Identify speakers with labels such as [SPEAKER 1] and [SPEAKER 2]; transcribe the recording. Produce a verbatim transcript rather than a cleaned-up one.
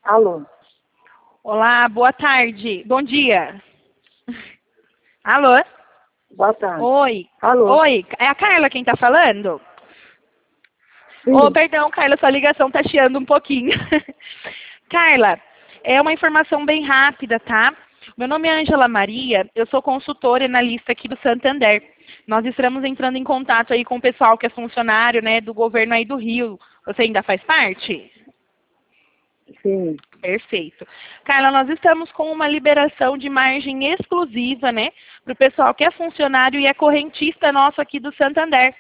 [SPEAKER 1] Alô?
[SPEAKER 2] Olá, boa tarde. Bom dia. Alô?
[SPEAKER 1] Boa tarde.
[SPEAKER 2] Oi.
[SPEAKER 1] Alô?
[SPEAKER 2] Oi, é a Carla quem tá falando?
[SPEAKER 1] Sim.
[SPEAKER 2] Oh, perdão, Carla, sua ligação tá chiando um pouquinho. Carla, é uma informação bem rápida, tá? Meu nome é Ângela Maria, eu sou consultora e analista aqui do Santander. Nós estamos entrando em contato aí com o pessoal que é funcionário, né, do governo aí do Rio. Você ainda faz parte?
[SPEAKER 1] Sim.
[SPEAKER 2] Perfeito. Carla, nós estamos com uma liberação de margem exclusiva, né, para o pessoal que é funcionário e é correntista nosso aqui do Santander.